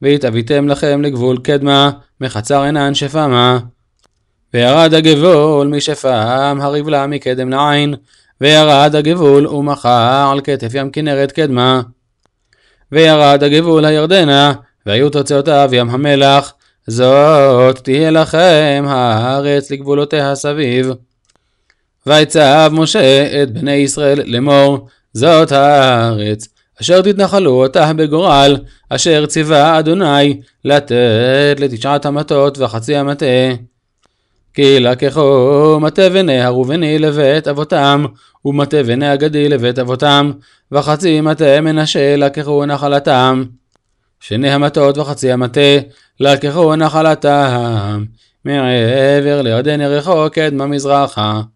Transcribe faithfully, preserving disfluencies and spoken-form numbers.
והתאביתם לכם לגבול קדמה, מחצר עינן שפמה. וירד הגבול משפם הריבלה מקדם לעין, וירד הגבול ומחה על כתף ים כנרת קדמה. וירד הגבול הירדנה, והיו תוצאותיו ים המלח, זאת תהיה לכם הארץ לגבולותיה סביב. ויצב משה את בני ישראל לאמור, זאת הארץ, אשר תתנחלו אותה בגורל, אשר ציווה אדוני לתת לתשעת המטות וחצי המטה. כי לקחו מטה בני הראובני לבית אבותם, ומטה בני הגדי לבית אבותם, וחצי מטה מנשה לקחו נחלתם. שני המטות וחצי המטה לקחו נחלתם, מעבר לירדן יריחו קדמה מזרחה.